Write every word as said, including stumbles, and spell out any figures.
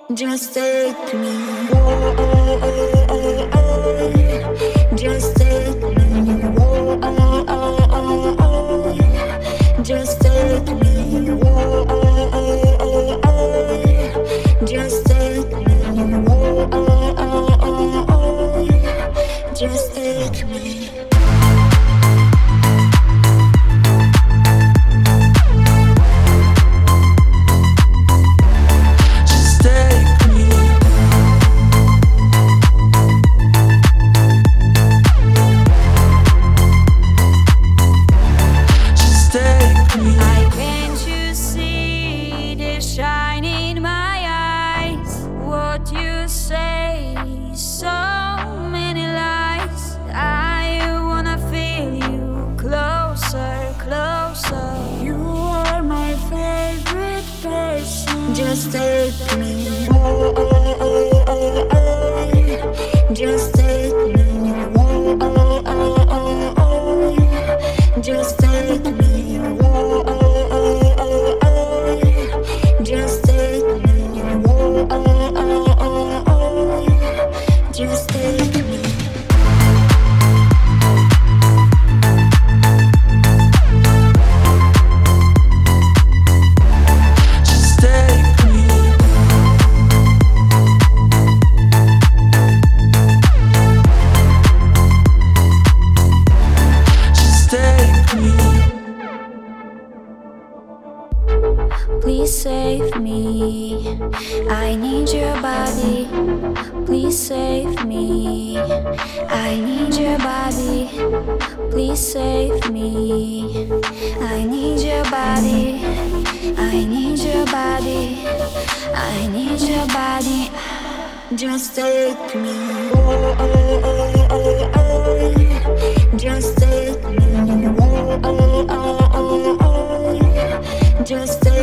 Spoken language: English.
Just take me, oh, oh, oh, oh, oh. Just take me, oh, oh, oh, oh, oh. Just take me, oh, oh, oh, oh, oh. Just take me, oh, oh, oh, oh, oh. Just take me. Just take me, oh, oh, oh, oh, oh. Just take me, oh, oh, oh, oh, oh. Just take me, oh, oh, oh, oh, oh. Just take me, oh, oh, oh, oh, oh. Just take me. Please save me, I need your body. Please save me, I need your body. Please save me, I need your body. I need your body, I need your body. Just take me, oh, oh, oh, oh, oh. Just take me, oh, oh, oh, oh, oh. Just take